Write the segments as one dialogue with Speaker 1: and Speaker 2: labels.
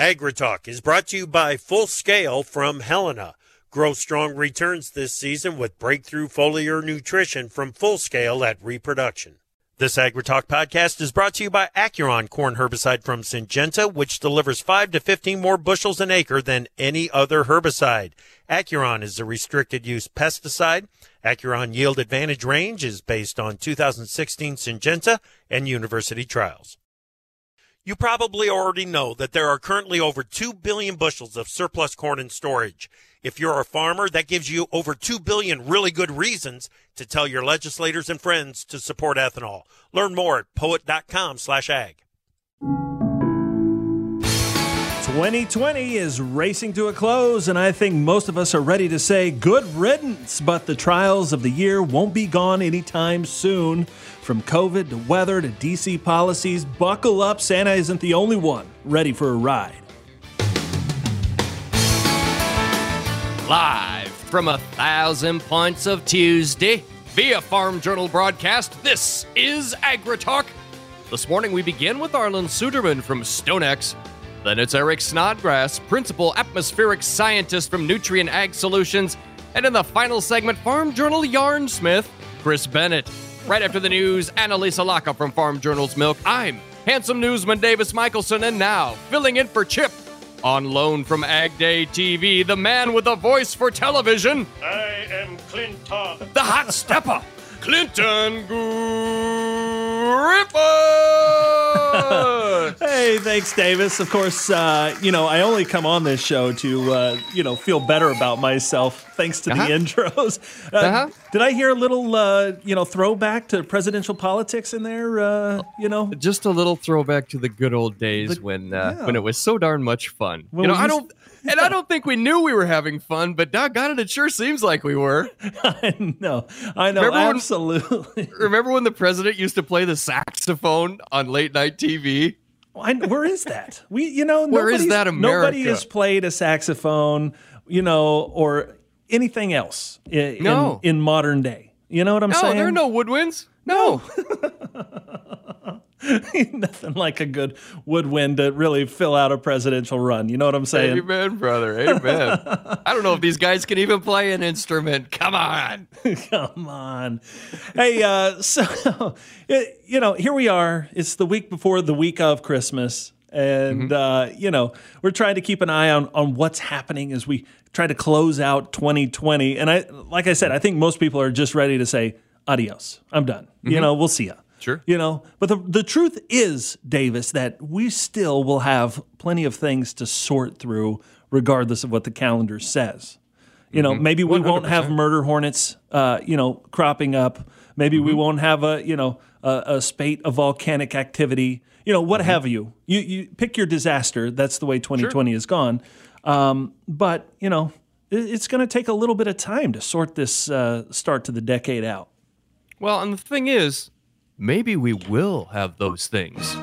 Speaker 1: AgriTalk is brought to you by Full Scale from Helena. Grow strong returns this season with breakthrough foliar nutrition from Full Scale at Reproduction. This AgriTalk podcast is brought to you by Acuron corn herbicide from Syngenta, which delivers 5 to 15 more bushels an acre than any other herbicide. Acuron is a restricted use pesticide. Acuron yield advantage range is based on 2016 Syngenta and university trials. You probably already know that there are currently over 2 billion bushels of surplus corn in storage. If you're a farmer, that gives you over 2 billion really good reasons to tell your legislators and friends to support ethanol. Learn more at poet.com/ag.
Speaker 2: 2020 is racing to a close, and I think most of us are ready to say good riddance, but the trials of the year won't be gone anytime soon. From COVID to weather to DC policies, buckle up, Santa isn't the only one ready for a ride.
Speaker 3: Live from 1,000 Points of Tuesday via Farm Journal broadcast, this is AgriTalk. This morning we begin with Arlen Suderman from StoneX. Then it's Eric Snodgrass, Principal Atmospheric Scientist from Nutrient Ag Solutions. And in the final segment, Farm Journal yarnsmith, Chris Bennett. Right after the news, Annalisa Laka from Farm Journal's Milk. I'm handsome newsman Davis Michelson, and now, filling in for Chip, on loan from Ag Day TV, the man with a voice for television.
Speaker 4: I am Clinton.
Speaker 3: The hot stepper, Clinton Griffith.
Speaker 2: Hey, thanks, Davis. Of course, I only come on this show to, feel better about myself thanks to the intros. Did I hear a little, throwback to presidential politics in there,
Speaker 3: Just a little throwback to the good old days when it was so darn much fun.
Speaker 2: Well,
Speaker 3: I don't think we knew we were having fun, but doggone it sure seems like we were.
Speaker 2: I know, absolutely.
Speaker 3: Remember when the president used to play the saxophone on late night TV?
Speaker 2: Where is that?
Speaker 3: Where is that, America?
Speaker 2: Nobody has played a saxophone, or anything else in modern day. You know what I'm saying?
Speaker 3: No, there are no woodwinds. No.
Speaker 2: Nothing like a good woodwind to really fill out a presidential run. You know what I'm saying?
Speaker 3: Amen, brother. Amen. I don't know if these guys can even play an instrument. Come on.
Speaker 2: Come on. Hey, here we are. It's the week before the week of Christmas. And, we're trying to keep an eye on what's happening as we try to close out 2020. And like I said, I think most people are just ready to say, adios. I'm done. We'll see ya.
Speaker 3: Sure.
Speaker 2: But the truth is, Davis, that we still will have plenty of things to sort through regardless of what the calendar says. Maybe we won't have murder hornets, cropping up. Maybe we won't have a spate of volcanic activity. What have you. You pick your disaster. That's the way 2020 has gone. But, it's going to take a little bit of time to sort this start to the decade out.
Speaker 3: Well, and the thing is, maybe we will have those things.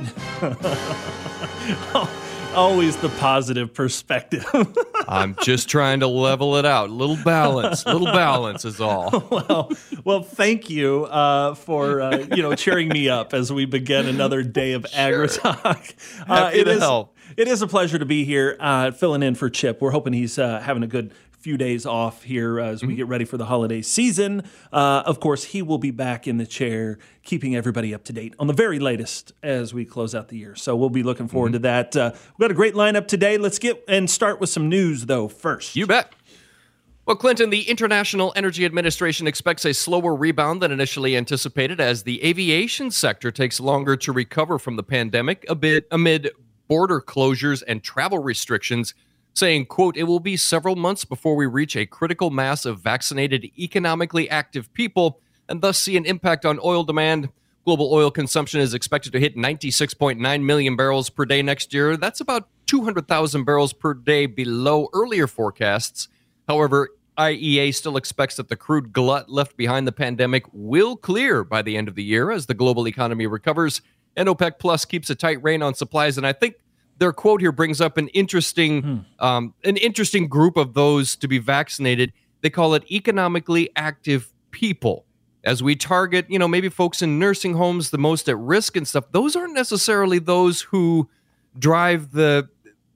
Speaker 2: Always the positive perspective.
Speaker 3: I'm just trying to level it out. Little balance is all.
Speaker 2: Well, thank you for cheering me up as we begin another day of AgriTalk.
Speaker 3: Happy to help.
Speaker 2: It is a pleasure to be here filling in for Chip. We're hoping he's having a good few days off here as we get ready for the holiday season. Of course, he will be back in the chair, keeping everybody up to date on the very latest as we close out the year. So we'll be looking forward to that. We've got a great lineup today. Let's get and start with some news, though, first.
Speaker 3: You bet. Well, Clinton, the International Energy Administration expects a slower rebound than initially anticipated as the aviation sector takes longer to recover from the pandemic amid border closures and travel restrictions, saying, quote, "It will be several months before we reach a critical mass of vaccinated, economically active people and thus see an impact on oil demand. Global oil consumption is expected to hit 96.9 million barrels per day next year. That's about 200,000 barrels per day below earlier forecasts. However, IEA still expects that the crude glut left behind the pandemic will clear by the end of the year as the global economy recovers and OPEC Plus keeps a tight rein on supplies." And I think their quote here brings up an interesting group of those to be vaccinated. They call it economically active people. As we target, maybe folks in nursing homes the most at risk and stuff, those aren't necessarily those who drive the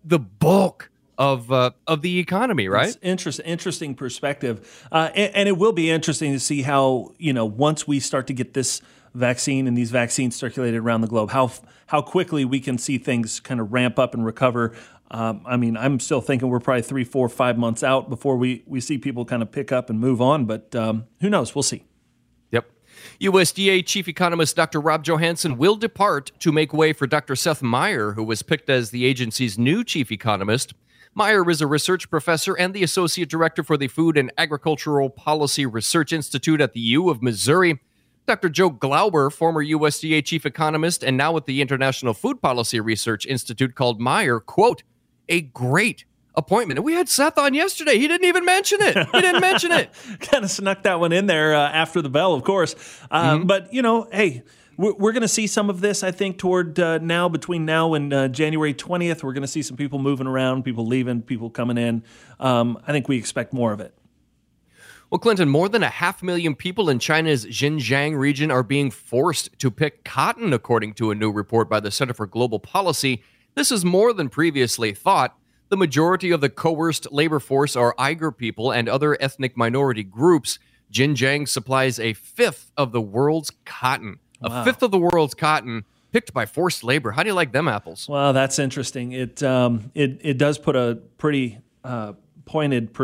Speaker 3: the bulk of the economy, right?
Speaker 2: It's interesting perspective, and it will be interesting to see how, once we start to get this vaccine and these vaccines circulated around the globe, how quickly we can see things kind of ramp up and recover. I'm still thinking we're probably 3, 4, 5 months out before we see people kind of pick up and move on, but who knows? We'll see.
Speaker 3: Yep. USDA Chief Economist Dr. Rob Johansson will depart to make way for Dr. Seth Meyer, who was picked as the agency's new chief economist. Meyer is a research professor and the associate director for the Food and Agricultural Policy Research Institute at the U of Missouri. Dr. Joe Glauber, former USDA chief economist and now at the International Food Policy Research Institute, called Meyer, quote, a great appointment. And we had Seth on yesterday. He didn't even mention it.
Speaker 2: Kind of snuck that one in there after the bell, of course. But, hey, we're going to see some of this, I think, toward between now and January 20th. We're going to see some people moving around, people leaving, people coming in. I think we expect more of it.
Speaker 3: Well, Clinton, more than 500,000 people in China's Xinjiang region are being forced to pick cotton, according to a new report by the Center for Global Policy. This is more than previously thought. The majority of the coerced labor force are Uyghur people and other ethnic minority groups. Xinjiang supplies a fifth of the world's cotton. Wow. A fifth of the world's cotton picked by forced labor. How do you like them apples?
Speaker 2: Well, that's interesting. It does put a pretty pointed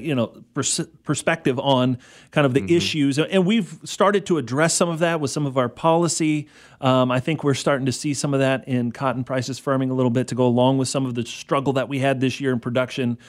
Speaker 2: perspective on kind of the issues, and we've started to address some of that with some of our policy. I think we're starting to see some of that in cotton prices firming a little bit to go along with some of the struggle that we had this year in production.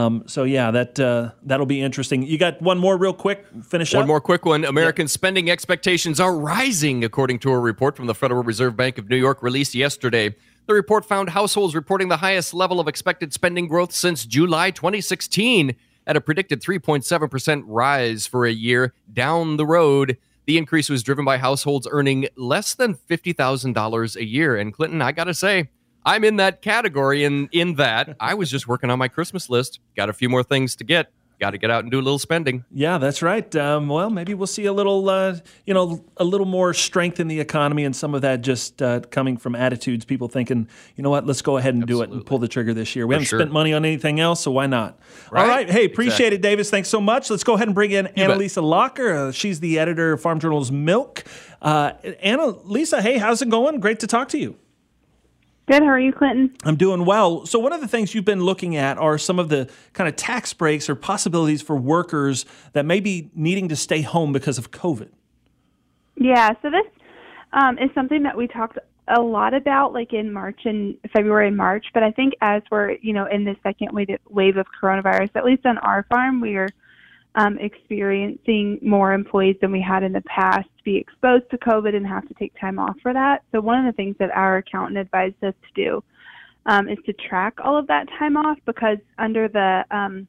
Speaker 2: That'll be interesting. You got one more real quick, finish up?
Speaker 3: One more quick one. American spending expectations are rising, according to a report from the Federal Reserve Bank of New York released yesterday. The report found households reporting the highest level of expected spending growth since July 2016 at a predicted 3.7% rise for a year down the road. The increase was driven by households earning less than $50,000 a year. And Clinton, I got to say, I'm in that category in that I was just working on my Christmas list. Got a few more things to get. Got to get out and do a little spending.
Speaker 2: Yeah, that's right. Well, maybe we'll see a little, a little more strength in the economy, and some of that just coming from attitudes. People thinking, you know what, let's go ahead and do it and pull the trigger this year. We haven't spent money on anything else, so why not? Right? All right. Hey, appreciate it, Davis. Thanks so much. Let's go ahead and bring in Annalisa Locker. She's the editor of Farm Journal's Milk. Annalisa, hey, how's it going? Great to talk to you.
Speaker 5: Good. How are you, Clinton?
Speaker 2: I'm doing well. So one of the things you've been looking at are some of the kind of tax breaks or possibilities for workers that may be needing to stay home because of COVID.
Speaker 5: Yeah. So this is something that we talked a lot about, like in February and March. But I think as we're, in this second wave of coronavirus, at least on our farm, we are experiencing more employees than we had in the past be exposed to COVID and have to take time off for that. So one of the things that our accountant advised us to do is to track all of that time off, because under the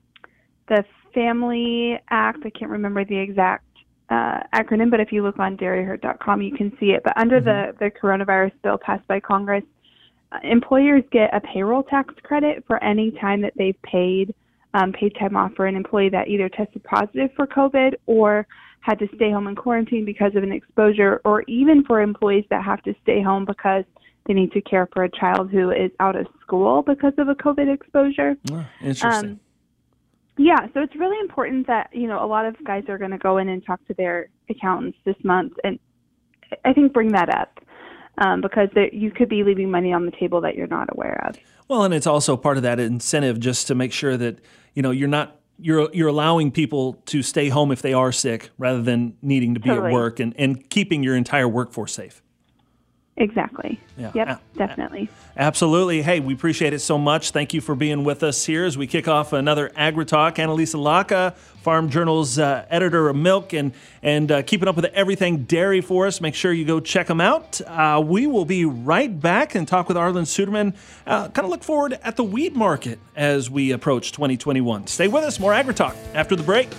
Speaker 5: Family Act, I can't remember the exact acronym, but if you look on dairyherd.com, you can see it. But under the coronavirus bill passed by Congress, employers get a payroll tax credit for any time that they've paid time off for an employee that either tested positive for COVID or had to stay home in quarantine because of an exposure, or even for employees that have to stay home because they need to care for a child who is out of school because of a COVID exposure.
Speaker 2: Interesting.
Speaker 5: So it's really important that, a lot of guys are going to go in and talk to their accountants this month, and I think bring that up because you could be leaving money on the table that you're not aware of.
Speaker 2: Well, and it's also part of that incentive just to make sure that, you're allowing people to stay home if they are sick rather than needing to be at work, and keeping your entire workforce safe.
Speaker 5: Exactly.
Speaker 2: Yeah.
Speaker 5: Yep, definitely.
Speaker 2: Absolutely. Hey, we appreciate it so much. Thank you for being with us here as we kick off another AgriTalk. Annalisa Locker, Farm Journal's editor of Milk, and keeping up with everything dairy for us. Make sure you go check them out. We will be right back and talk with Arlan Suderman. Kind of look forward at the wheat market as we approach 2021. Stay with us. More AgriTalk after the break.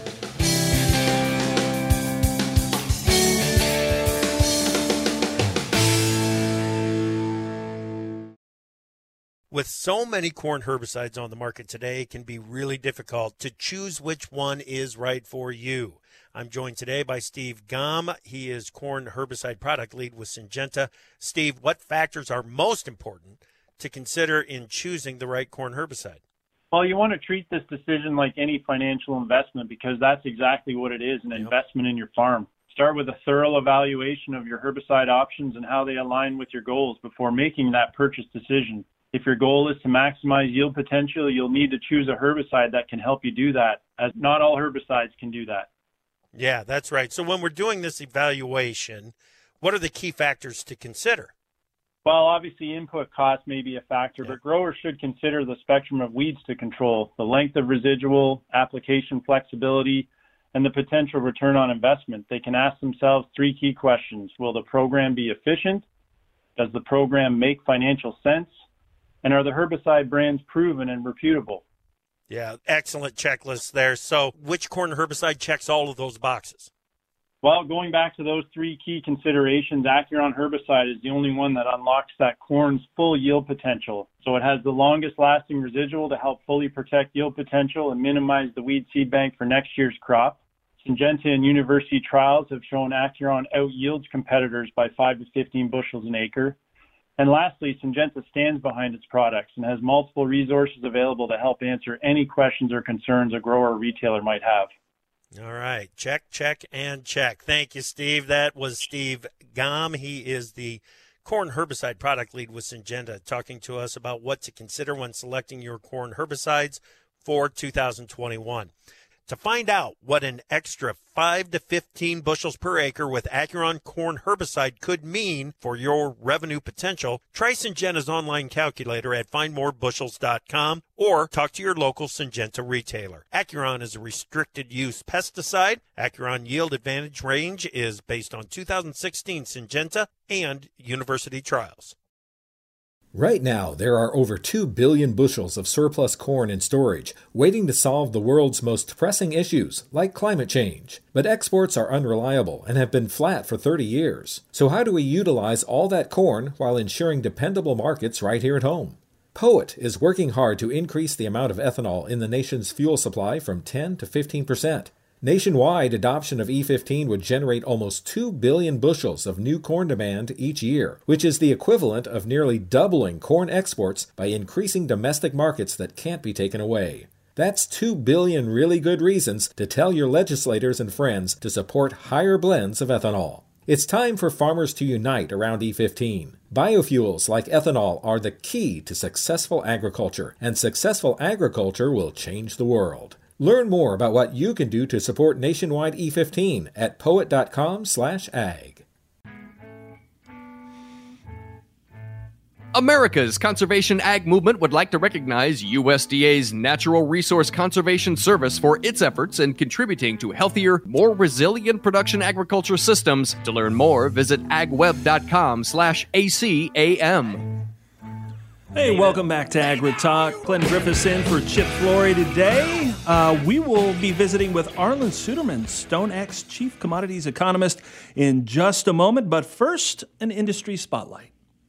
Speaker 1: With so many corn herbicides on the market today, it can be really difficult to choose which one is right for you. I'm joined today by Steve Gaum. He is corn herbicide product lead with Syngenta. Steve, what factors are most important to consider in choosing the right corn herbicide?
Speaker 6: Well, you want to treat this decision like any financial investment because that's exactly what it is, an investment in your farm. Start with a thorough evaluation of your herbicide options and how they align with your goals before making that purchase decision. If your goal is to maximize yield potential, you'll need to choose a herbicide that can help you do that, as not all herbicides can do that.
Speaker 1: Yeah, that's right. So when we're doing this evaluation, what are the key factors to consider?
Speaker 6: Well, obviously input cost may be a factor, but growers should consider the spectrum of weeds to control, the length of residual, application flexibility, and the potential return on investment. They can ask themselves 3 key questions. Will the program be efficient? Does the program make financial sense? And are the herbicide brands proven and reputable?
Speaker 1: Yeah, excellent checklist there. So which corn herbicide checks all of those boxes?
Speaker 6: Well, going back to those 3 key considerations, Acuron herbicide is the only one that unlocks that corn's full yield potential. So it has the longest lasting residual to help fully protect yield potential and minimize the weed seed bank for next year's crop. Syngenta and university trials have shown Acuron out-yields competitors by 5 to 15 bushels an acre. And lastly, Syngenta stands behind its products and has multiple resources available to help answer any questions or concerns a grower or retailer might have.
Speaker 1: All right. Check, check, and check. Thank you, Steve. That was Steve Gaum. He is the corn herbicide product lead with Syngenta, talking to us about what to consider when selecting your corn herbicides for 2021. To find out what an extra 5 to 15 bushels per acre with Acuron corn herbicide could mean for your revenue potential, try Syngenta's online calculator at findmorebushels.com or talk to your local Syngenta retailer. Acuron is a restricted use pesticide. Acuron yield advantage range is based on 2016 Syngenta and university trials.
Speaker 7: Right now, there are over 2 billion bushels of surplus corn in storage, waiting to solve the world's most pressing issues, like climate change. But exports are unreliable and have been flat for 30 years. So how do we utilize all that corn while ensuring dependable markets right here at home? POET is working hard to increase the amount of ethanol in the nation's fuel supply from 10 to 15%. Nationwide, adoption of E15 would generate almost 2 billion bushels of new corn demand each year, which is the equivalent of nearly doubling corn exports by increasing domestic markets that can't be taken away. That's 2 billion really good reasons to tell your legislators and friends to support higher blends of ethanol. It's time for farmers to unite around E15. Biofuels like ethanol are the key to successful agriculture, and successful agriculture will change the world. Learn more about what you can do to support nationwide E15 at poet.com/ag.
Speaker 3: America's Conservation Ag Movement would like to recognize USDA's Natural Resource Conservation Service for its efforts in contributing to healthier, more resilient production agriculture systems. To learn more, visit agweb.com/ACAM.
Speaker 2: Hey, welcome back to AgriTalk. Clinton Griffiths in for Chip Flory today. We will be visiting with Arlan Suderman, StoneX Chief Commodities Economist, in just a moment. But first, an industry spotlight.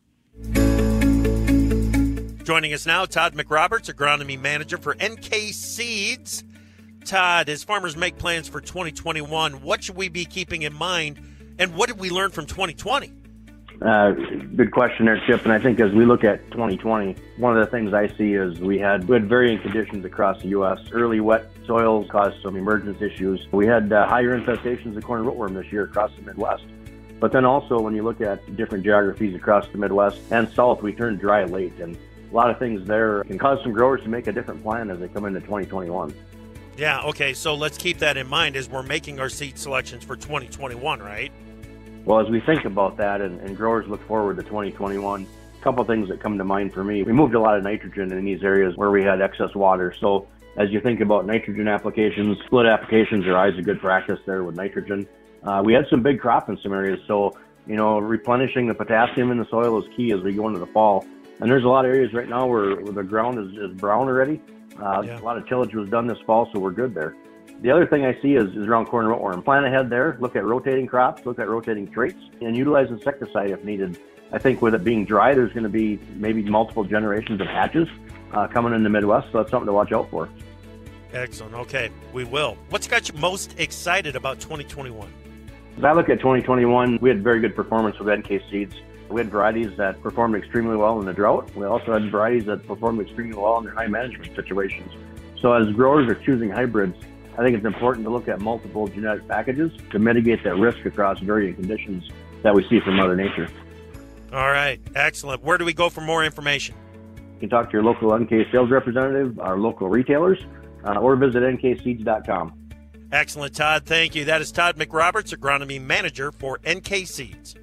Speaker 1: Joining us now, Todd McRoberts, Agronomy Manager for NK Seeds. Todd, as farmers make plans for 2021, what should we be keeping in mind, and what did we learn from 2020?
Speaker 8: Good question there, Chip. And I think as we look at 2020, one of the things I see is we had varying conditions across the U.S. Early wet soils caused some emergence issues. We had higher infestations of corn rootworm this year across the Midwest. But then also when you look at different geographies across the Midwest and South, we turned dry late. And a lot of things there can cause some growers to make a different plan as they come into 2021.
Speaker 1: Yeah, okay, so let's keep that in mind as we're making our seed selections for 2021, right?
Speaker 8: Well, as we think about that and growers look forward to 2021, a couple of things that come to mind for me. We moved a lot of nitrogen in these areas where we had excess water. So as you think about nitrogen applications, split applications are always a good practice there with nitrogen. We had some big crop in some areas. So, replenishing the potassium in the soil is key as we go into the fall. And there's a lot of areas right now where the ground is brown already. A lot of tillage was done this fall, so we're good there. The other thing I see is around corn rootworm. Plan ahead there, look at rotating crops, look at rotating traits, and utilize insecticide if needed. I think with it being dry, there's going to be maybe multiple generations of hatches coming in the Midwest, so that's something to watch out for.
Speaker 1: Excellent. Okay, we will. What's got you most excited about 2021?
Speaker 8: As I look at 2021, we had very good performance with NK Seeds. We had varieties that performed extremely well in the drought. We also had varieties that performed extremely well in their high management situations. So as growers are choosing hybrids, I think it's important to look at multiple genetic packages to mitigate that risk across varying conditions that we see from Mother Nature.
Speaker 1: All right, excellent. Where do we go for more information?
Speaker 8: You can talk to your local NK sales representative, our local retailers, or visit nkseeds.com.
Speaker 1: Excellent, Todd. Thank you. That is Todd McRoberts, Agronomy Manager for NK Seeds.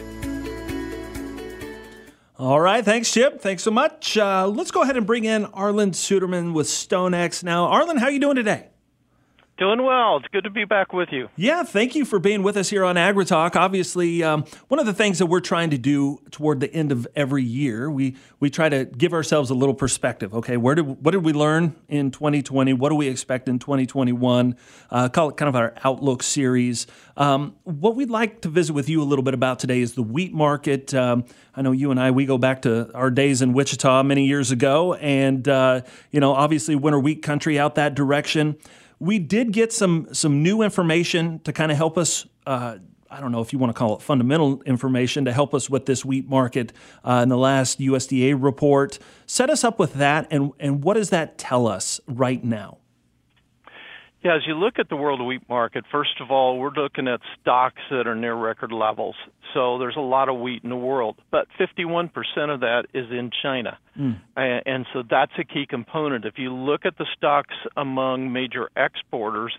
Speaker 2: All right. Thanks, Chip. Thanks so much. Let's go ahead and bring in Arlen Suderman with StoneX now. Arlen, how are you doing today?
Speaker 9: Doing well. It's good to be back with you.
Speaker 2: Yeah, thank you for being with us here on AgriTalk. Obviously, one of the things that we're trying to do toward the end of every year, we try to give ourselves a little perspective. Okay, what did we learn in 2020? What do we expect in 2021? Call it kind of our Outlook series. What we'd like to visit with you a little bit about today is the wheat market. I know you and I, we go back to our days in Wichita many years ago, and obviously winter wheat country out that direction. We did get some new information to kind of help us, I don't know if you want to call it fundamental information, to help us with this wheat market in the last USDA report. Set us up with that, and what does that tell us right now?
Speaker 9: Yeah, as you look at the world wheat market, first of all, we're looking at stocks that are near record levels. So there's a lot of wheat in the world, but 51% of that is in China. And so that's a key component. If you look at the stocks among major exporters,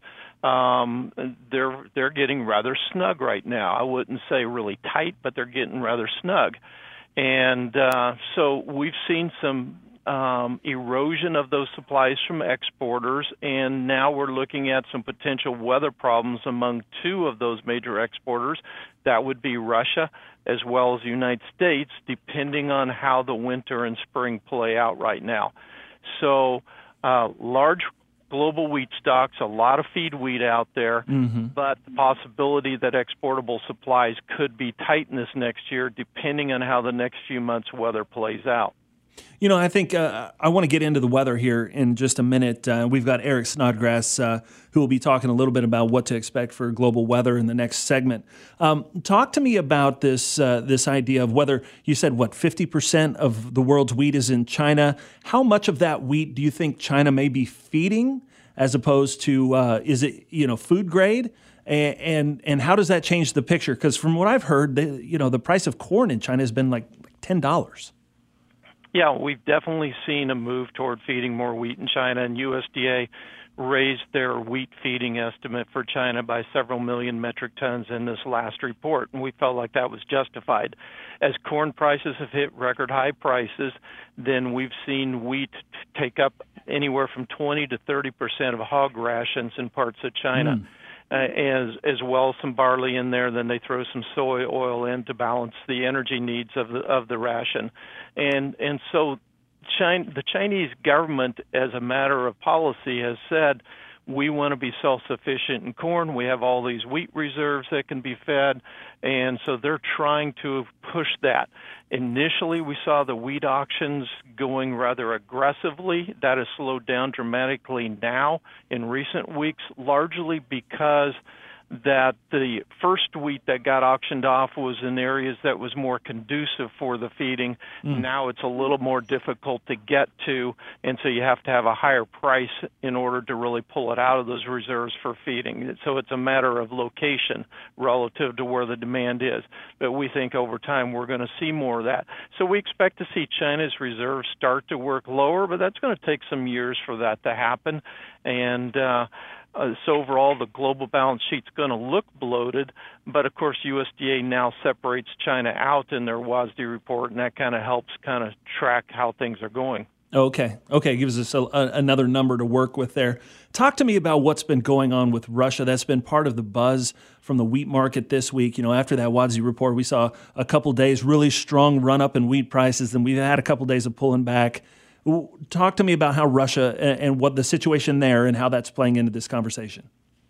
Speaker 9: they're getting rather snug right now. I wouldn't say really tight, but they're getting rather snug. And so we've seen some erosion of those supplies from exporters, and now we're looking at some potential weather problems among two of those major exporters. That would be Russia as well as the United States, depending on how the winter and spring play out right now. So large global wheat stocks, a lot of feed wheat out there, but the possibility that exportable supplies could be tight in this next year, depending on how the next few months' weather plays out.
Speaker 2: You know, I think I want to get into the weather here in just a minute. We've got Eric Snodgrass who will be talking a little bit about what to expect for global weather in the next segment. Talk to me about this idea of whether, you said, 50% of the world's wheat is in China. How much of that wheat do you think China may be feeding as opposed to, is it, food grade? And how does that change the picture? Because from what I've heard, the price of corn in China has been like $10.
Speaker 9: Yeah, we've definitely seen a move toward feeding more wheat in China, and USDA raised their wheat feeding estimate for China by several million metric tons in this last report, and we felt like that was justified. As corn prices have hit record high prices, then we've seen wheat take up anywhere from 20 to 30% of hog rations in parts of China. As well as some barley in there. Then they throw some soy oil in to balance the energy needs of the ration, and so the Chinese government, as a matter of policy, has said we want to be self-sufficient in corn. We have all these wheat reserves that can be fed, and so they're trying to push that. Initially, we saw the wheat auctions going rather aggressively. That has slowed down dramatically now in recent weeks, largely because that the first wheat that got auctioned off was in areas that was more conducive for the feeding. Now it's a little more difficult to get to, and so you have to have a higher price in order to really pull it out of those reserves for feeding. So it's a matter of location relative to where the demand is. But we think over time we're going to see more of that. So we expect to see China's reserves start to work lower, but that's going to take some years for that to happen. And so overall, the global balance sheet's going to look bloated, but of course USDA now separates China out in their WASDE report, and that kind of helps kind of track how things are going.
Speaker 2: Okay, gives us another number to work with there. Talk to me about what's been going on with Russia. That's been part of the buzz from the wheat market this week. After that WASDE report, we saw a couple days really strong run-up in wheat prices, and we've had a couple days of pulling back. Talk to me about how Russia and what the situation there and how that's playing into this conversation.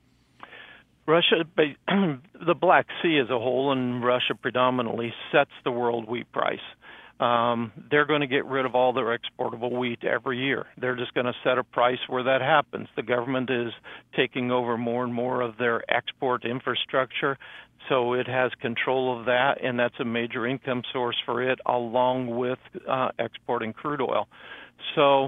Speaker 9: Russia, the Black Sea as a whole, and Russia predominantly, sets the world wheat price. they're going to get rid of all their exportable wheat every year. They're just going to set a price where that happens. The government is taking over more and more of their export infrastructure, so it has control of that, and that's a major income source for it, along with exporting crude oil. So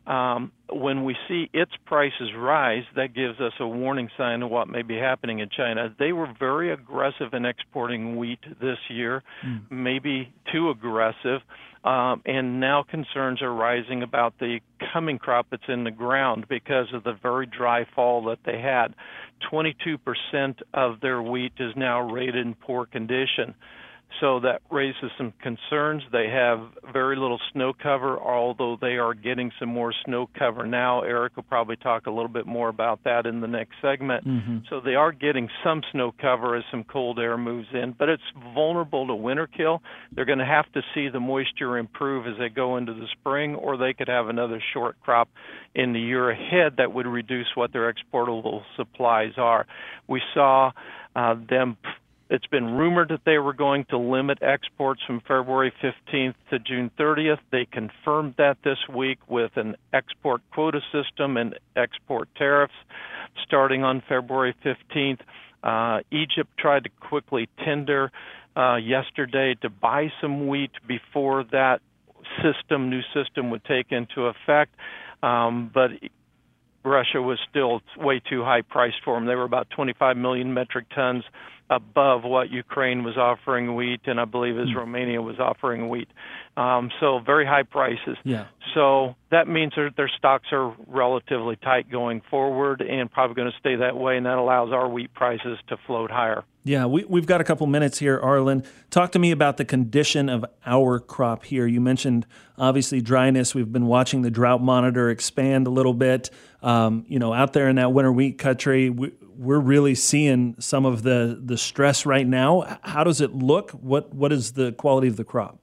Speaker 9: when we see its prices rise, that gives us a warning sign of what may be happening in China. They were very aggressive in exporting wheat this year, maybe too aggressive, and now concerns are rising about the coming crop that's in the ground because of the very dry fall that they had. 22% of their wheat is now rated in poor condition. So that raises some concerns. They have very little snow cover, although they are getting some more snow cover now. Eric will probably talk a little bit more about that in the next segment. So they are getting some snow cover as some cold air moves in, but it's vulnerable to winter kill. They're going to have to see the moisture improve as they go into the spring, or they could have another short crop in the year ahead that would reduce what their exportable supplies are. We saw them. It's been rumored that they were going to limit exports from February 15th to June 30th. They confirmed that this week with an export quota system and export tariffs starting on February 15th. Egypt tried to quickly tender yesterday to buy some wheat before that new system would take into effect. But Russia was still way too high priced for them. They were about 25 million metric tons above what Ukraine was offering wheat, and I believe as Romania was offering wheat. So very high prices. So that means their stocks are relatively tight going forward and probably going to stay that way, and that allows our wheat prices to float higher.
Speaker 2: Yeah, we've got a couple minutes here, Arlen. Talk to me about the condition of our crop here. You mentioned, obviously, dryness. We've been watching the drought monitor expand a little bit. Out there in that winter wheat country, we're really seeing some of the stress right now. How does it look? What is the quality of the crop?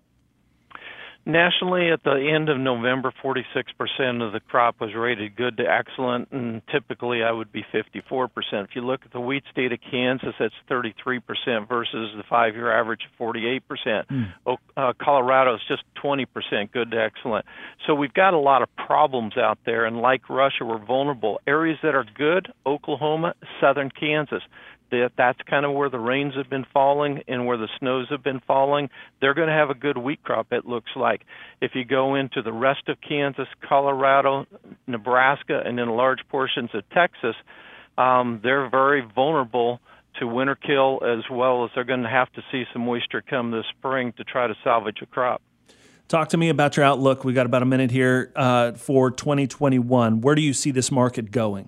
Speaker 9: Nationally, at the end of November, 46% of the crop was rated good to excellent, and typically I would be 54%. If you look at the wheat state of Kansas, that's 33% versus the 5-year average of 48%. Colorado is just 20% good to excellent. So we've got a lot of problems out there, and like Russia, we're vulnerable. Areas that are good, Oklahoma, southern Kansas. That's kind of where the rains have been falling and where the snows have been falling. They're going to have a good wheat crop, it looks like. If you go into the rest of Kansas, Colorado, Nebraska, and then large portions of Texas, they're very vulnerable to winter kill, as well as they're going to have to see some moisture come this spring to try to salvage a crop.
Speaker 2: Talk to me about your outlook. We got about a minute here for 2021. Where do you see this market going?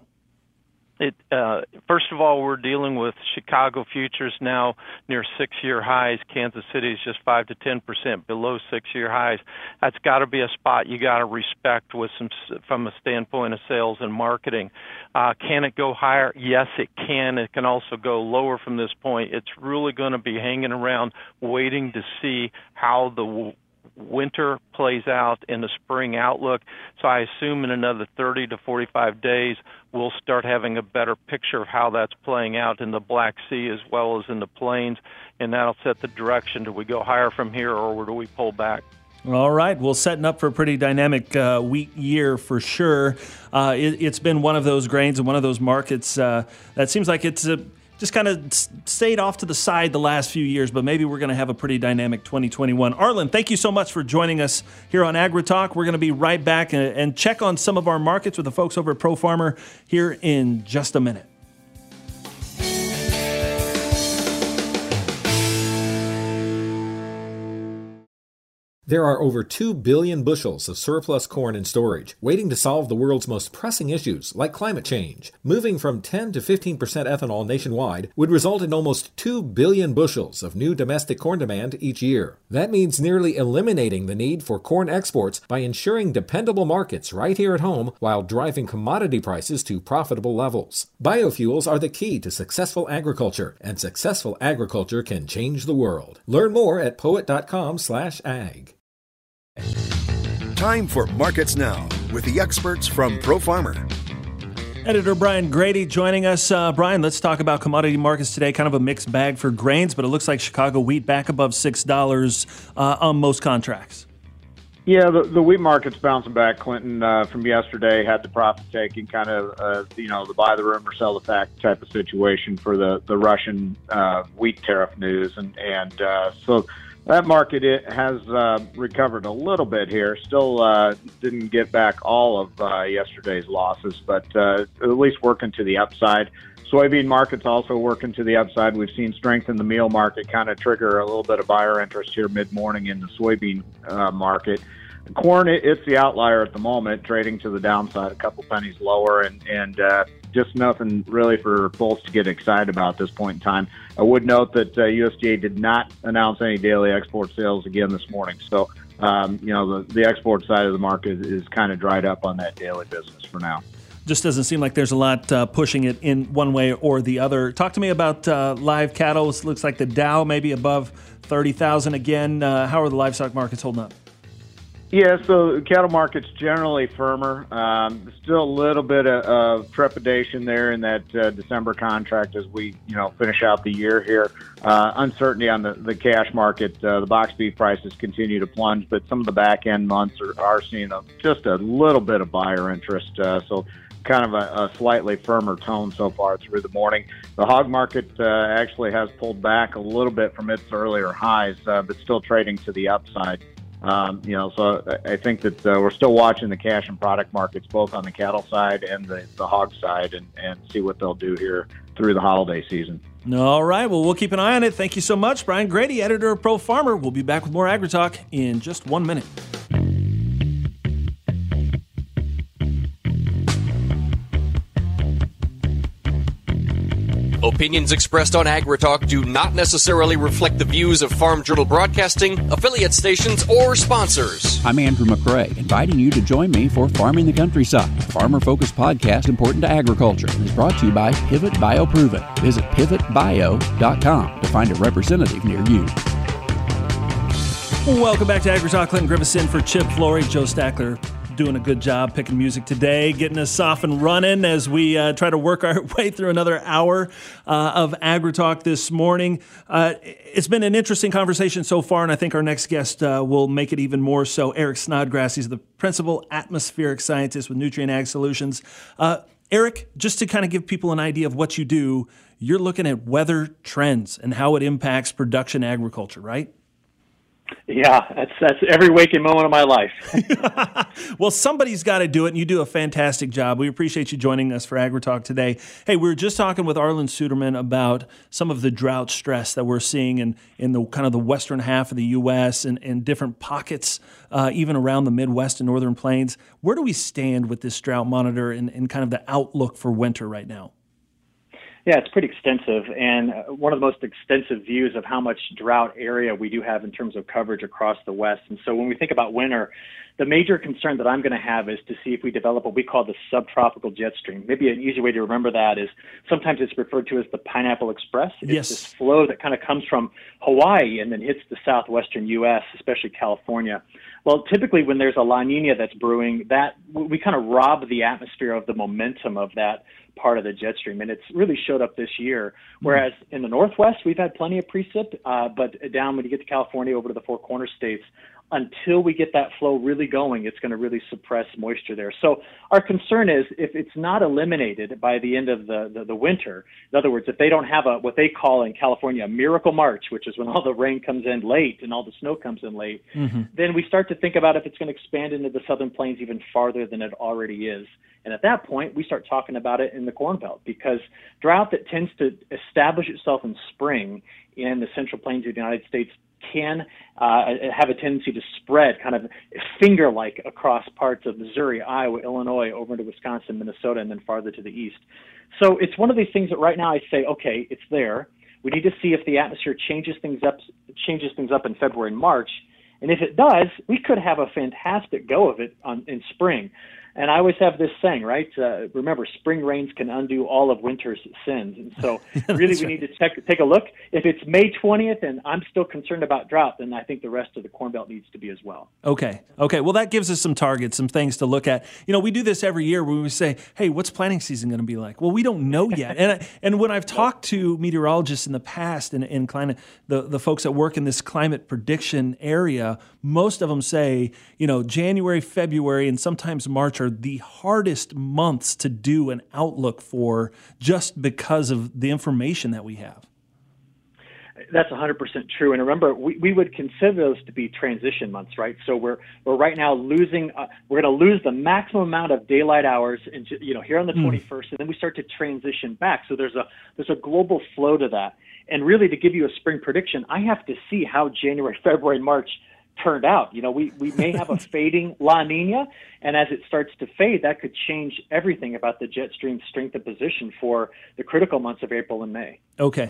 Speaker 9: First of all, we're dealing with Chicago futures now near 6-year highs. Kansas City is just 5 to 10% below 6-year highs. That's got to be a spot you got to respect from a standpoint of sales and marketing. Can it go higher? Yes, it can. It can also go lower from this point. It's really going to be hanging around, waiting to see how the winter plays out in the spring outlook. So I assume in another 30 to 45 days, we'll start having a better picture of how that's playing out in the Black Sea as well as in the plains, and that'll set the direction. Do we go higher from here, or do we pull back?
Speaker 2: All right. Well, setting up for a pretty dynamic wheat year for sure. It's been one of those grains and one of those markets that seems like it's just kind of stayed off to the side the last few years, but maybe we're going to have a pretty dynamic 2021. Arlen, thank you so much for joining us here on AgriTalk. We're going to be right back and check on some of our markets with the folks over at Pro Farmer here in just a minute.
Speaker 7: There are over 2 billion bushels of surplus corn in storage, waiting to solve the world's most pressing issues, like climate change. Moving from 10 to 15% ethanol nationwide would result in almost 2 billion bushels of new domestic corn demand each year. That means nearly eliminating the need for corn exports by ensuring dependable markets right here at home while driving commodity prices to profitable levels. Biofuels are the key to successful agriculture, and successful agriculture can change the world. Learn more at poet.com/ag.
Speaker 10: Time for Markets Now with the experts from Pro Farmer.
Speaker 2: Editor Brian Grady joining us. Brian, let's talk about commodity markets today. Kind of a mixed bag for grains, but it looks like Chicago wheat back above $6 on most contracts.
Speaker 10: Yeah, the wheat market's bouncing back, Clinton, from yesterday. Had the profit-taking kind of, the buy the rumor, sell the fact type of situation for the Russian wheat tariff news. And so that market has recovered a little bit here. Still didn't get back all of yesterday's losses, but at least working to the upside. Soybean market's also working to the upside. We've seen strength in the meal market kind of trigger a little bit of buyer interest here mid-morning in the soybean market. Corn, it's the outlier at the moment, trading to the downside, a couple pennies lower, and just nothing really for bulls to get excited about at this point in time. I would note that USDA did not announce any daily export sales again this morning. So, the export side of the market is kind of dried up on that daily business for now.
Speaker 2: Just doesn't seem like there's a lot pushing it in one way or the other. Talk to me about live cattle. It looks like the Dow maybe above 30,000 again. How are the livestock markets holding up?
Speaker 10: Yeah, so the cattle market's generally firmer. Still a little bit of trepidation there in that December contract as we, finish out the year here. Uncertainty on the cash market. The box beef prices continue to plunge, but some of the back end months are seeing just a little bit of buyer interest. So kind of a slightly firmer tone so far through the morning. The hog market actually has pulled back a little bit from its earlier highs, but still trading to the upside. So I think that we're still watching the cash and product markets, both on the cattle side and the hog side, and see what they'll do here through the holiday season.
Speaker 2: All right. Well, we'll keep an eye on it. Thank you so much, Brian Grady, editor of Pro Farmer. We'll be back with more AgriTalk in just 1 minute.
Speaker 3: Opinions expressed on AgriTalk do not necessarily reflect the views of Farm Journal Broadcasting, affiliate stations, or sponsors.
Speaker 11: I'm Andrew McRae, inviting you to join me for Farming the Countryside, a farmer-focused podcast important to agriculture, and is brought to you by Pivot BioProven. Visit pivotbio.com to find a representative near you.
Speaker 2: Welcome back to AgriTalk. Clinton Griffiths in for Chip Flory. Joe Stackler doing a good job picking music today, getting us off and running as we try to work our way through another hour of AgriTalk this morning. It's been an interesting conversation so far, and I think our next guest will make it even more so. Eric Snodgrass, he's the principal atmospheric scientist with Nutrien Ag Solutions. Eric, just to kind of give people an idea of what you do, you're looking at weather trends and how it impacts production agriculture, right?
Speaker 12: Yeah, that's every waking moment of my life.
Speaker 2: Well, somebody's got to do it, and you do a fantastic job. We appreciate you joining us for AgriTalk today. Hey, we were just talking with Arlen Suderman about some of the drought stress that we're seeing in the kind of the western half of the U.S. and different pockets, even around the Midwest and Northern Plains. Where do we stand with this drought monitor and kind of the outlook for winter right now?
Speaker 12: Yeah, it's pretty extensive, and one of the most extensive views of how much drought area we do have in terms of coverage across the West. And so when we think about winter, the major concern that I'm going to have is to see if we develop what we call the subtropical jet stream. Maybe an easy way to remember that is sometimes it's referred to as the Pineapple Express. It's this flow that kind of comes from Hawaii and then hits the southwestern U.S., especially California. Well, typically when there's a La Nina that's brewing, that we kind of rob the atmosphere of the momentum of that part of the jet stream, and it's really showed up this year. Whereas in the Northwest, we've had plenty of precip, but down when you get to California over to the Four Corners states, until we get that flow really going, it's going to really suppress moisture there. So our concern is if it's not eliminated by the end of the winter, in other words, if they don't have what they call in California a miracle March, which is when all the rain comes in late and all the snow comes in late, then we start to think about if it's going to expand into the southern plains even farther than it already is. And at that point, we start talking about it in the Corn Belt, because drought that tends to establish itself in spring in the central plains of the United States can have a tendency to spread kind of finger-like across parts of Missouri, Iowa, Illinois, over into Wisconsin, Minnesota, and then farther to the east. So it's one of these things that right now I say, okay, it's there. We need to see if the atmosphere changes things up in February and March. And if it does, we could have a fantastic go of it in spring. And I always have this saying, right? Remember, spring rains can undo all of winter's sins. And so really we need to take a look. If it's May 20th and I'm still concerned about drought, then I think the rest of the Corn Belt needs to be as well.
Speaker 2: Okay. Well, that gives us some targets, some things to look at. We do this every year where we say, hey, what's planting season going to be like? Well, we don't know yet. And when I've talked to meteorologists in the past and climate, the folks that work in this climate prediction area, most of them say, January, February, and sometimes March are the hardest months to do an outlook for just because of the information that we have.
Speaker 12: That's 100% true. And remember, we would consider those to be transition months, right? So we're right now losing, we're going to lose the maximum amount of daylight hours, here on the 21st, and then we start to transition back. So there's a global flow to that. And really, to give you a spring prediction, I have to see how January, February, March turned out. We may have a fading La Nina, and as it starts to fade, that could change everything about the jet stream strength and position for the critical months of April and May.
Speaker 2: Okay.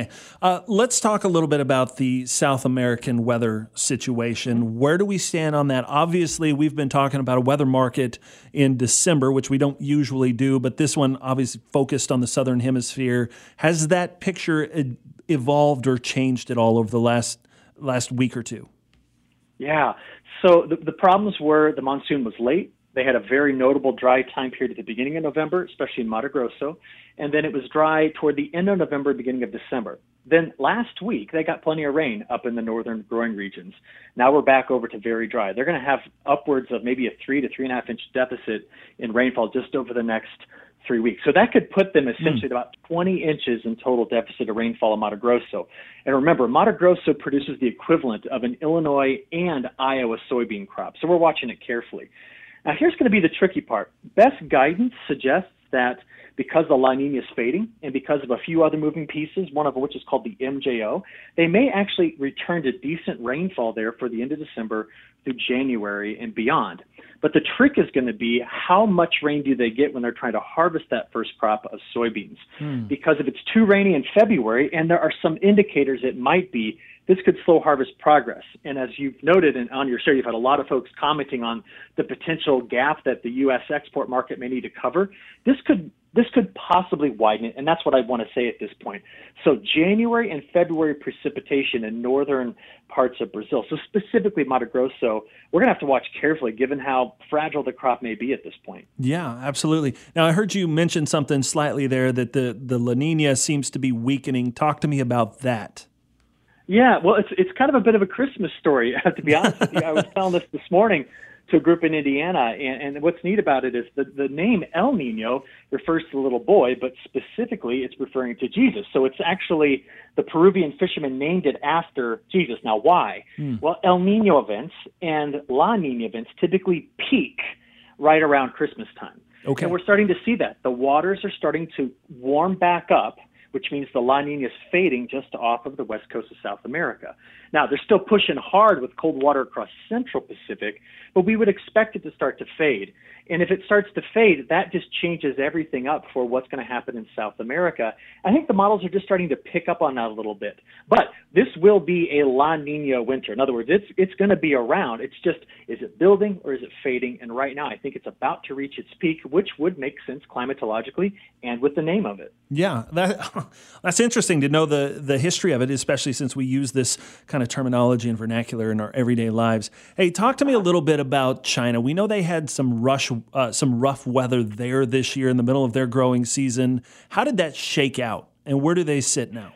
Speaker 2: Let's talk a little bit about the South American weather situation. Where do we stand on that? Obviously, we've been talking about a weather market in December, which we don't usually do, but this one obviously focused on the Southern Hemisphere. Has that picture evolved or changed at all over the last week or two?
Speaker 12: Yeah. So the problems were the monsoon was late. They had a very notable dry time period at the beginning of November, especially in Mato Grosso. And then it was dry toward the end of November, beginning of December. Then last week, they got plenty of rain up in the northern growing regions. Now we're back over to very dry. They're going to have upwards of maybe a 3 to 3.5 inch deficit in rainfall just over the next 3 weeks. So that could put them essentially at about 20 inches in total deficit of rainfall in Mato Grosso. And remember, Mato Grosso produces the equivalent of an Illinois and Iowa soybean crop. So we're watching it carefully. Now here's going to be the tricky part. Best guidance suggests that because the La Nina is fading and because of a few other moving pieces, one of which is called the MJO, they may actually return to decent rainfall there for the end of December through January and beyond. But the trick is going to be how much rain do they get when they're trying to harvest that first crop of soybeans? Because if it's too rainy in February, and there are some indicators it might be, this could slow harvest progress. And as you've noted on your show, you've had a lot of folks commenting on the potential gap that the U.S. export market may need to cover. This could possibly widen it, and that's what I want to say at this point. So January and February precipitation in northern parts of Brazil, so specifically Mato Grosso, we're going to have to watch carefully given how fragile the crop may be at this point.
Speaker 2: Yeah, absolutely. Now, I heard you mention something slightly there that the La Nina seems to be weakening. Talk to me about that.
Speaker 12: Yeah, well, it's kind of a bit of a Christmas story, to be honest with you. I was telling this morning to a group in Indiana, and what's neat about it is the name El Nino refers to the little boy, but specifically it's referring to Jesus. So it's actually the Peruvian fishermen named it after Jesus. Now, why? Well, El Nino events and La Nina events typically peak right around Christmas time.
Speaker 2: Okay.
Speaker 12: And we're starting to see that. The waters are starting to warm back up, which means the La Nina is fading just off of the west coast of South America. Now, they're still pushing hard with cold water across Central Pacific, but we would expect it to start to fade. And if it starts to fade, that just changes everything up for what's going to happen in South America. I think the models are just starting to pick up on that a little bit. But this will be a La Nina winter. In other words, it's going to be around. It's just, is it building or is it fading? And right now, I think it's about to reach its peak, which would make sense climatologically and with the name of it.
Speaker 2: Yeah, that's interesting to know the history of it, especially since we use this kind of terminology and vernacular in our everyday lives. Hey, talk to me a little bit about China. We know they had some rough weather there this year in the middle of their growing season. How did that shake out, and where do they sit now?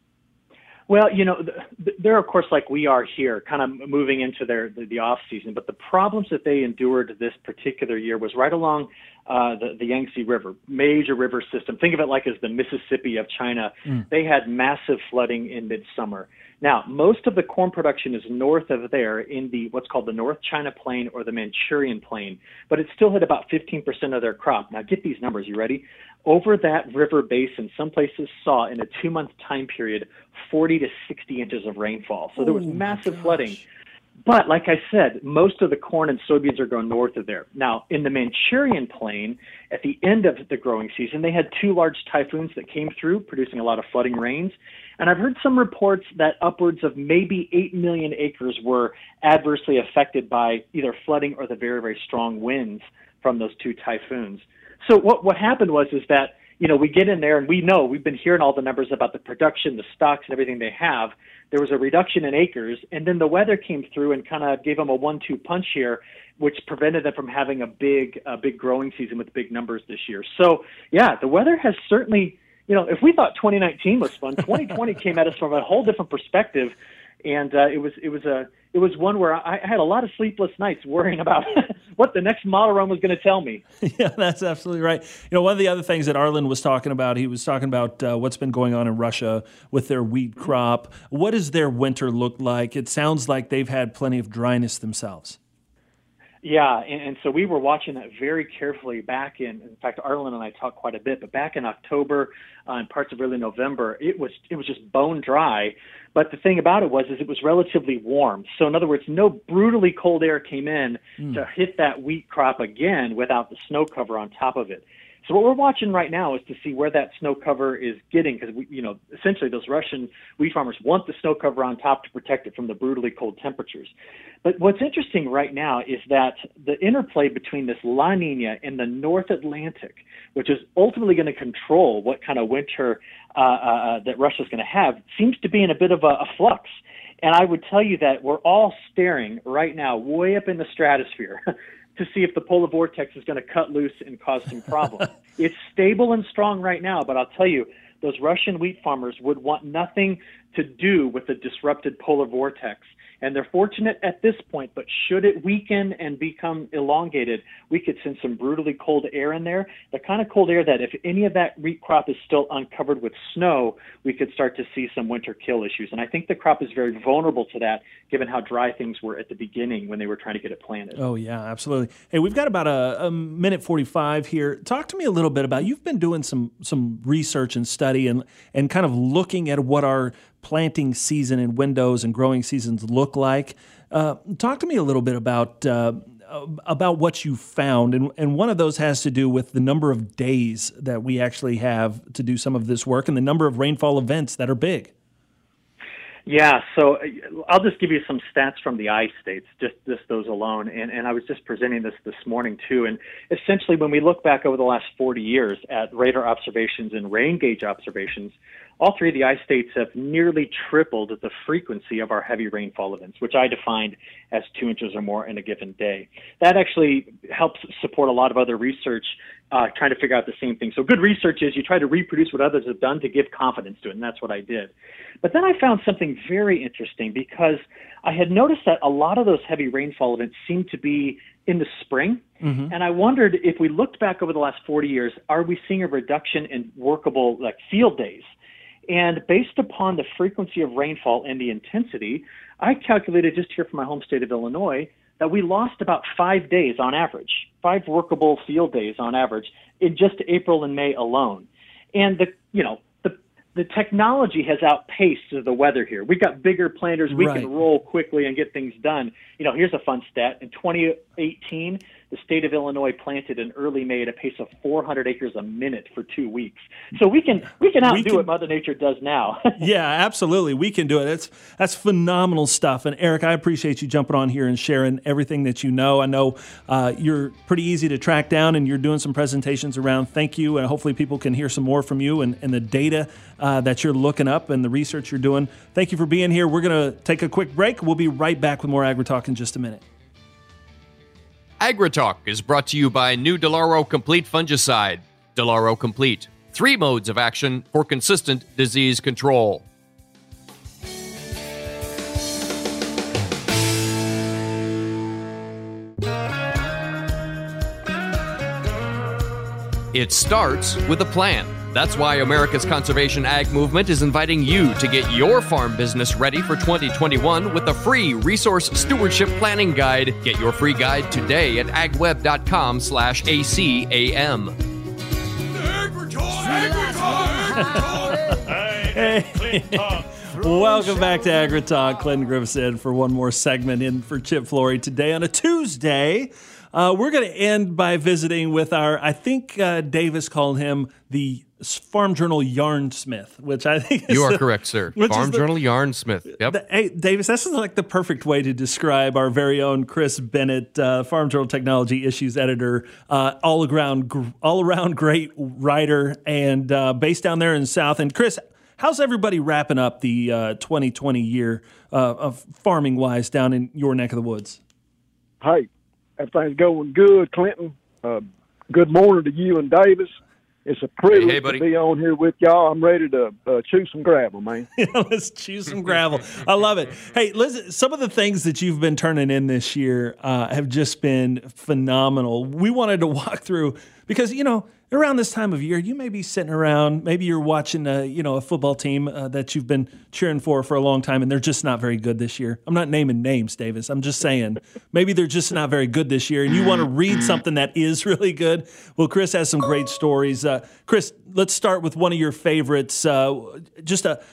Speaker 12: Well, they're, of course, like we are here, kind of moving into the off season. But the problems that they endured this particular year was right along the Yangtze River, major river system. Think of it like as the Mississippi of China. They had massive flooding in midsummer. Now, most of the corn production is north of there in what's called the North China Plain or the Manchurian Plain, but it still hit about 15% of their crop. Now, get these numbers. You ready? Over that river basin, some places saw in a 2-month time period 40 to 60 inches of rainfall. So there was massive flooding. But like I said, most of the corn and soybeans are grown north of there. Now, in the Manchurian Plain, at the end of the growing season, they had 2 large typhoons that came through, producing a lot of flooding rains. And I've heard some reports that upwards of maybe 8 million acres were adversely affected by either flooding or the very, very strong winds from those two typhoons. So what happened was that, we get in there and we've been hearing all the numbers about the production, the stocks, and everything they have. There was a reduction in acres, and then the weather came through and kind of gave them a 1-2 punch here, which prevented them from having a big growing season with big numbers this year. So, yeah, the weather has certainly, if we thought 2019 was fun, 2020 came at us from a whole different perspective, and it was one where I had a lot of sleepless nights worrying about what the next model run was going to tell me.
Speaker 2: Yeah, that's absolutely right. One of the other things that Arlen was talking about, he was talking about what's been going on in Russia with their wheat crop. What does their winter look like? It sounds like they've had plenty of dryness themselves.
Speaker 12: Yeah, and so we were watching that very carefully back in fact, Arlen and I talked quite a bit, but back in October and parts of early November, it was just bone dry. But the thing about it was it was relatively warm. So in other words, no brutally cold air came in to hit that wheat crop again without the snow cover on top of it. So what we're watching right now is to see where that snow cover is getting, because essentially those Russian wheat farmers want the snow cover on top to protect it from the brutally cold temperatures. But what's interesting right now is that the interplay between this La Nina and the North Atlantic, which is ultimately going to control what kind of winter that Russia's going to have, seems to be in a bit of a flux. And I would tell you that we're all staring right now way up in the stratosphere to see if the polar vortex is going to cut loose and cause some problems. It's stable and strong right now, but I'll tell you, those Russian wheat farmers would want nothing to do with the disrupted polar vortex. And they're fortunate at this point, but should it weaken and become elongated, we could send some brutally cold air in there, the kind of cold air that if any of that wheat crop is still uncovered with snow, we could start to see some winter kill issues. And I think the crop is very vulnerable to that, given how dry things were at the beginning when they were trying to get it planted.
Speaker 2: Oh, yeah, absolutely. Hey, we've got about a minute 45 here. Talk to me a little bit about, you've been doing some research and study and kind of looking at what our planting season and windows and growing seasons look like. Talk to me a little bit about what you found, and one of those has to do with the number of days that we actually have to do some of this work and the number of rainfall events that are big.
Speaker 12: Yeah, so I'll just give you some stats from the I states, just those alone. And I was just presenting this morning too. And essentially, when we look back over the last 40 years at radar observations and rain gauge observations, all three of the I states have nearly tripled the frequency of our heavy rainfall events, which I defined as 2 inches or more in a given day. That actually helps support a lot of other research trying to figure out the same thing. So good research is you try to reproduce what others have done to give confidence to it, and that's what I did. But then I found something very interesting, because I had noticed that a lot of those heavy rainfall events seem to be in the spring. Mm-hmm. And I wondered, if we looked back over the last 40 years, are we seeing a reduction in workable field days? And based upon the frequency of rainfall and the intensity, I calculated just here from my home state of Illinois that we lost about 5 days on average, 5 workable field days on average in just April and May alone. And the technology has outpaced the weather here. We've got bigger planters. We can roll quickly and get things done. Here's a fun stat. In 2018, the state of Illinois planted in early May at a pace of 400 acres a minute for 2 weeks. So we can outdo what Mother Nature does now.
Speaker 2: Yeah, absolutely. We can do it. That's phenomenal stuff. And Eric, I appreciate you jumping on here and sharing everything that you know. I know you're pretty easy to track down, and you're doing some presentations around. Thank you. And hopefully people can hear some more from you and the data that you're looking up and the research you're doing. Thank you for being here. We're going to take a quick break. We'll be right back with more AgriTalk in just a minute.
Speaker 3: AgriTalk is brought to you by New Delaro Complete Fungicide. Delaro Complete. 3 modes of action for consistent disease control. It starts with a plan. That's why America's Conservation Ag Movement is inviting you to get your farm business ready for 2021 with a free Resource Stewardship Planning Guide. Get your free guide today at agweb.com/ACAM.
Speaker 2: Welcome back to AgriTalk. Clinton Griffiths for one more segment in for Chip Flory today on a Tuesday. We're going to end by visiting with our, I think Davis called him the Farm Journal Yarnsmith, which I think
Speaker 3: you are correct, sir. Farm Journal Yarnsmith. Yep.
Speaker 2: Hey, Davis, this is like the perfect way to describe our very own Chris Bennett, Farm Journal Technology Issues Editor, all around great writer, and based down there in the South. And Chris, how's everybody wrapping up the 2020 year of farming wise down in your neck of the woods?
Speaker 13: Hey, everything's going good, Clinton. Good morning to you and Davis. It's a privilege to be on here with y'all. I'm ready to chew some gravel, man.
Speaker 2: Let's chew some gravel. I love it. Hey, listen, some of the things that you've been turning in this year have just been phenomenal. We wanted to walk through because, around this time of year, you may be sitting around, maybe you're watching a football team that you've been cheering for a long time, and they're just not very good this year. I'm not naming names, Davis. I'm just saying maybe they're just not very good this year, and you want to read something that is really good. Well, Chris has some great stories. Chris, let's start with one of your favorites, just a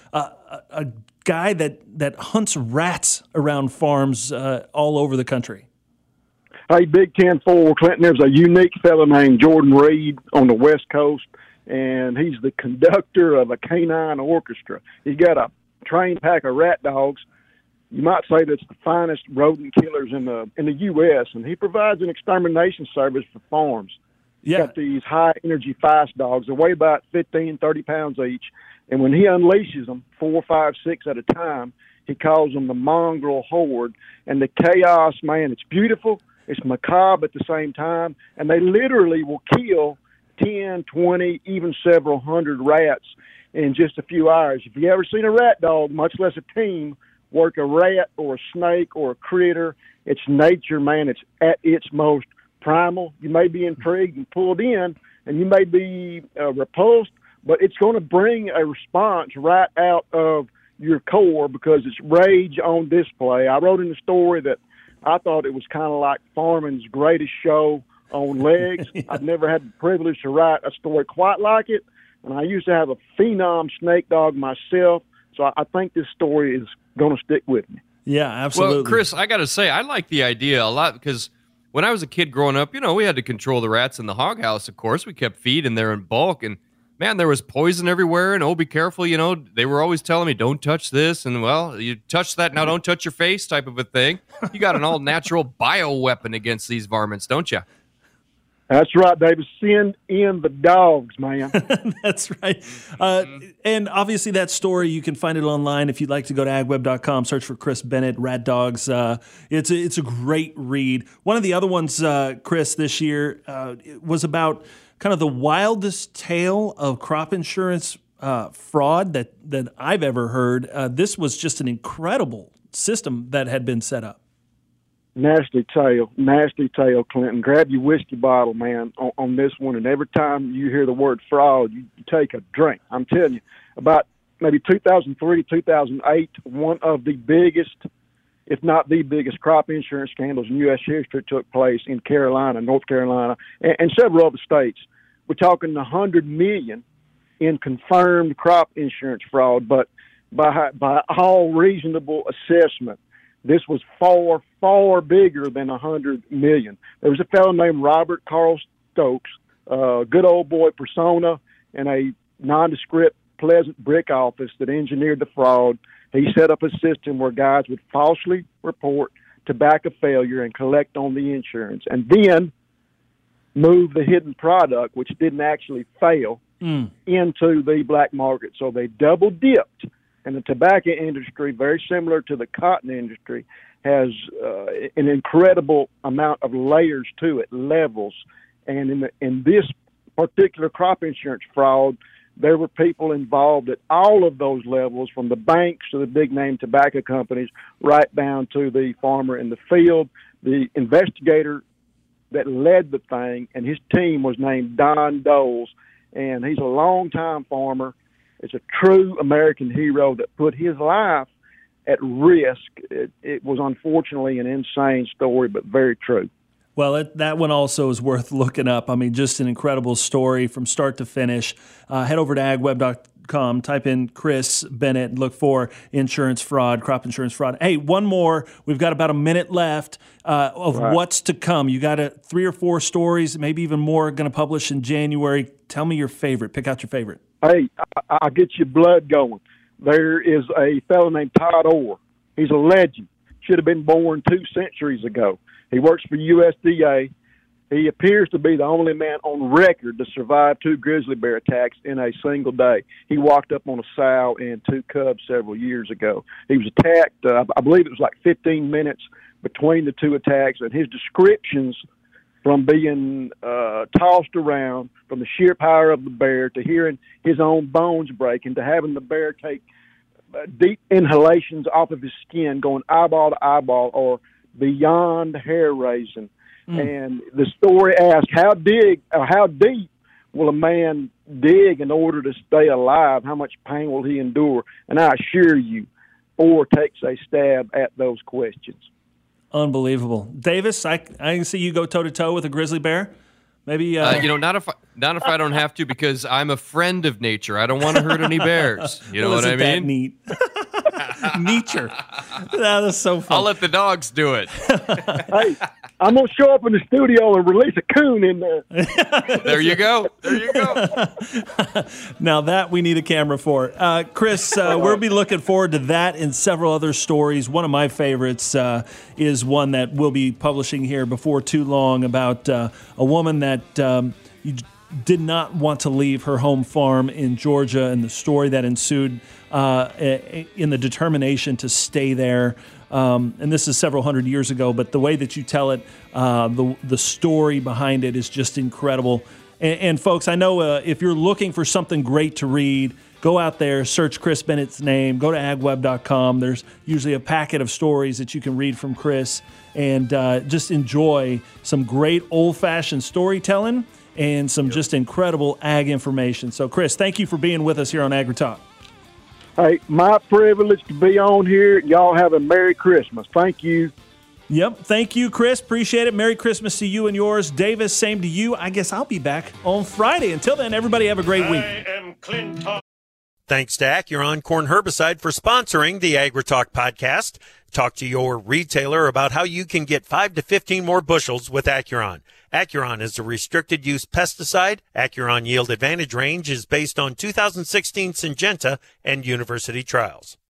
Speaker 2: guy that hunts rats around farms all over the country.
Speaker 13: Hey, Big Ten 4, Clinton, there's a unique fellow named Jordan Reed on the West Coast, and he's the conductor of a canine orchestra. He's got a trained pack of rat dogs. You might say that's the finest rodent killers in the U.S., and he provides an extermination service for farms. He's got these high-energy fast dogs. They weigh about 15, 30 pounds each, and when he unleashes them, 4, 5, 6 at a time, he calls them the mongrel horde. And the chaos, man, it's beautiful. It's macabre at the same time, and they literally will kill 10, 20, even several hundred rats in just a few hours. If you ever seen a rat dog, much less a team, work a rat or a snake or a critter, it's nature, man. It's at its most primal. You may be intrigued and pulled in, and you may be repulsed, but it's going to bring a response right out of your core because it's rage on display. I wrote in the story that I thought it was kind of like farming's greatest show on legs. I've never had the privilege to write a story quite like it, and I used to have a phenom snake dog myself, so I think this story is going to stick with me.
Speaker 2: Yeah, absolutely.
Speaker 3: Well, Chris, I got to say, I like the idea a lot because when I was a kid growing up, we had to control the rats in the hog house, of course. We kept feeding there in bulk, and man, there was poison everywhere, and be careful, they were always telling me, don't touch this, and well, you touch that, now don't touch your face type of a thing. You got an all-natural bioweapon against these varmints, don't you?
Speaker 13: That's right, David. Send in the dogs, man.
Speaker 2: That's right. And obviously that story, you can find it online if you'd like to go to agweb.com, search for Chris Bennett, Rat Dogs. It's a great read. One of the other ones, Chris, this year was about kind of the wildest tale of crop insurance fraud that I've ever heard. This was just an incredible system that had been set up.
Speaker 13: Nasty tale, Clinton. Grab your whiskey bottle, man, on this one, and every time you hear the word fraud, you take a drink. I'm telling you, about maybe 2003, 2008, one of the biggest, if not the biggest, crop insurance scandals in U.S. history took place in Carolina, North Carolina, and several other states. We're talking $100 million in confirmed crop insurance fraud, but by all reasonable assessment, this was far, far bigger than $100 million. There was a fellow named Robert Carl Stokes, good old boy persona, and a nondescript, pleasant brick office that engineered the fraud. He set up a system where guys would falsely report tobacco failure and collect on the insurance, and then move the hidden product, which didn't actually fail, into the black market. So they double dipped. And the tobacco industry, very similar to the cotton industry, has an incredible amount of layers to it, levels. And in this particular crop insurance fraud, there were people involved at all of those levels, from the banks to the big-name tobacco companies, right down to the farmer in the field. The investigator that led the thing, and his team was named Don Doles, and he's a longtime farmer. It's a true American hero that put his life at risk. It was unfortunately an insane story, but very true.
Speaker 2: Well, that one also is worth looking up. I mean, just an incredible story from start to finish. Head over to agweb.com agritalk.com. Type in Chris Bennett and look for insurance fraud, crop insurance fraud. Hey, one more. We've got about a minute left of what's to come. You got 3 or 4 stories, maybe even more, going to publish in January. Tell me your favorite. Pick out your favorite.
Speaker 13: Hey, I'll get your blood going. There is a fellow named Todd Orr. He's a legend. Should have been born 2 centuries ago. He works for USDA. He appears to be the only man on record to survive 2 grizzly bear attacks in a single day. He walked up on a sow and 2 cubs several years ago. He was attacked, I believe it was like 15 minutes between the 2 attacks, and his descriptions from being tossed around, from the sheer power of the bear, to hearing his own bones breaking, to having the bear take deep inhalations off of his skin, going eyeball to eyeball, or beyond hair-raising. And the story asks, how deep will a man dig in order to stay alive? How much pain will he endure? And I assure you, Orr takes a stab at those questions.
Speaker 2: Unbelievable. Davis, I can see you go toe-to-toe with a grizzly bear. Maybe
Speaker 3: not if I don't have to, because I'm a friend of nature. I don't want to hurt any bears. You know what I mean?
Speaker 2: That neat. Nature. That is so fun.
Speaker 3: I'll let the dogs do it.
Speaker 13: Hey, I'm going to show up in the studio and release a coon in there.
Speaker 3: There you go.
Speaker 2: Now that we need a camera for. Chris, we'll be looking forward to that and several other stories. One of my favorites is one that we'll be publishing here before too long about a woman that did not want to leave her home farm in Georgia, and the story that ensued in the determination to stay there. And this is several hundred years ago, but the way that you tell it, the story behind it is just incredible. And folks, I know if you're looking for something great to read, go out there, search Chris Bennett's name, go to agweb.com. There's usually a packet of stories that you can read from Chris, and just enjoy some great old-fashioned storytelling and some just incredible ag information. So, Chris, thank you for being with us here on AgriTalk.
Speaker 13: Hey, my privilege to be on here. Y'all have a Merry Christmas. Thank you.
Speaker 2: Yep. Thank you, Chris. Appreciate it. Merry Christmas to you and yours. Davis, same to you. I guess I'll be back on Friday. Until then, everybody have a great week.
Speaker 4: I am Clinton.
Speaker 1: Thanks to Acuron Corn Herbicide for sponsoring the AgriTalk podcast. Talk to your retailer about how you can get 5 to 15 more bushels with Acuron. Acuron is a restricted use pesticide. Acuron Yield Advantage range is based on 2016 Syngenta and university trials.